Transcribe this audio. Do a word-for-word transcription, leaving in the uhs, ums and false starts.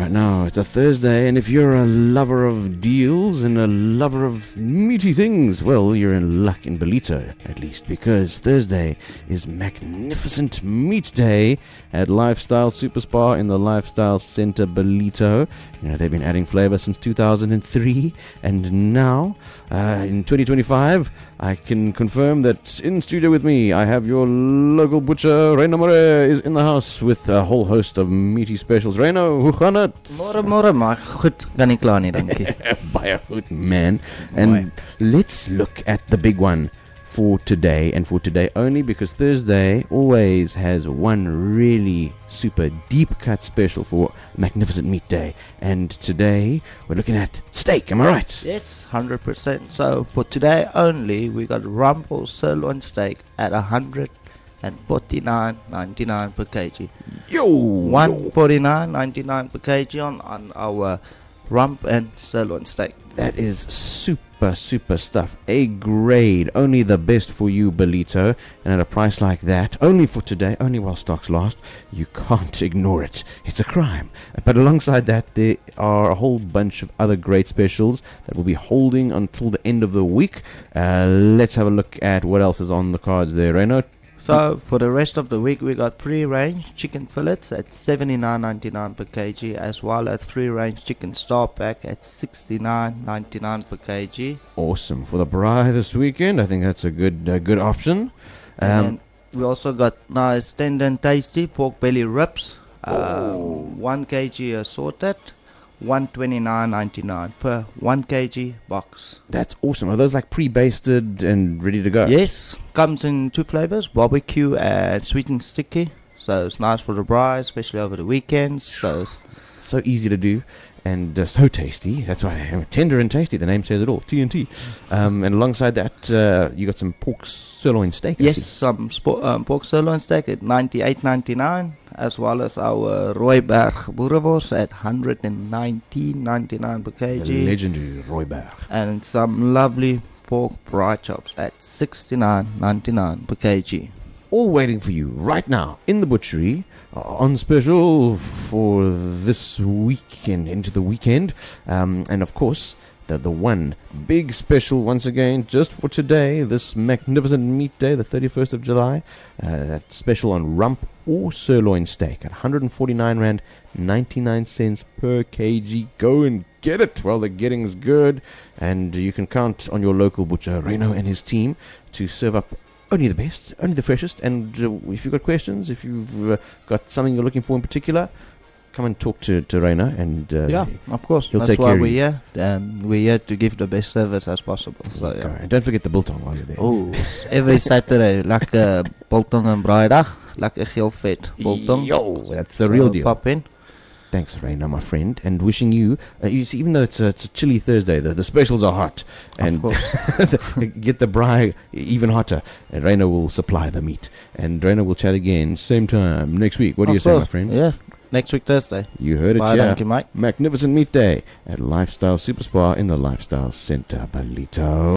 right now. It's a Thursday, and if you're a lover of deals and a lover of meaty things, well, you're in luck in Ballito, at least, because Thursday is Magnificent Meat Day at Lifestyle Super Spa in the Lifestyle Center Ballito. You know, they've been adding flavor since two thousand three, and now, uh, in twenty twenty-five, I can confirm that in studio with me, I have your local butcher, Reino More, is in the house with a whole host of meaty specials. Reino, hoe gaan het? Môre, môre, maar goed, kan nie kla nie, dankie. Baie goed, man. And let's look at the big one for today, and for today only, because Thursday always has one really super deep cut special for Magnificent Meat Day. And today we're looking at steak, am I right? Yes, one hundred percent. So for today only, we got rump or sirloin steak at one hundred forty-nine ninety-nine per kg. Yo! one forty-nine ninety-nine per kg on, on our rump and sirloin steak. That is super, super stuff. A grade. Only the best for you, Ballito. And at a price like that, only for today, only while stocks last, you can't ignore it. It's a crime. But alongside that, there are a whole bunch of other great specials that will be holding until the end of the week. Uh, let's have a look at what else is on the cards there, Reino. So for the rest of the week, we got free-range chicken fillets at seventy-nine ninety-nine per kg, as well as free-range chicken star pack at sixty-nine ninety-nine per kg. Awesome. For the braai this weekend, I think that's a good uh, good option. Um, and we also got nice tender and tasty pork belly ribs, uh, Oh. one kg assorted, one twenty-nine ninety-nine per one kg box. That's awesome. Are those like pre-basted and ready to go? Yes, comes in two flavors, barbecue and sweet and sticky. So it's nice for the braai, especially over the weekends. So it's So easy to do and uh, so tasty. That's why uh, tender and tasty. The name says it all. T N T. Um, and alongside that, uh, you got some pork sirloin steak. I yes, see. some spo- um, pork sirloin steak at ninety-eight ninety-nine, as well as our Rooiberg boerewors at one hundred nineteen ninety-nine per The kg, legendary Rooiberg. and some lovely pork braai chops at sixty-nine ninety-nine per kg. All waiting for you right now in the butchery uh, on special for this weekend into the weekend. Um, and of course, the the one big special once again just for today, this Magnificent Meat Day, the thirty-first of July. Uh, that special on rump or sirloin steak at one hundred forty-nine rand ninety-nine cents per kg. Go and get it while the getting's good, and you can count on your local butcher Reino and his team to serve up only the best, only the freshest. And uh, if you've got questions, if you've uh, got something you're looking for in particular, come and talk to, to Reino, and uh, Yeah, of course. he'll That's take why care of we're you. here. Um, we're here to give the best service as possible. So, Okay. yeah. And don't forget the biltong while you're there. Oh, every Saturday, lekker biltong en braaidag, lekker geel vet biltong. Yo, that's the real So deal. Pop in. Thanks, Reino, my friend, and wishing you, uh, you see, even though it's a, it's a chilly Thursday, the, the specials are hot, and Of course. get the braai even hotter, and Reino will supply the meat, and Reino will chat again same time next week. What do Of you say, my course. friend? Yeah, next week Thursday. You heard it, Bye, yeah. thank you, mate. Magnificent Meat Day at Lifestyle Super Spa in the Lifestyle Center, Ballito.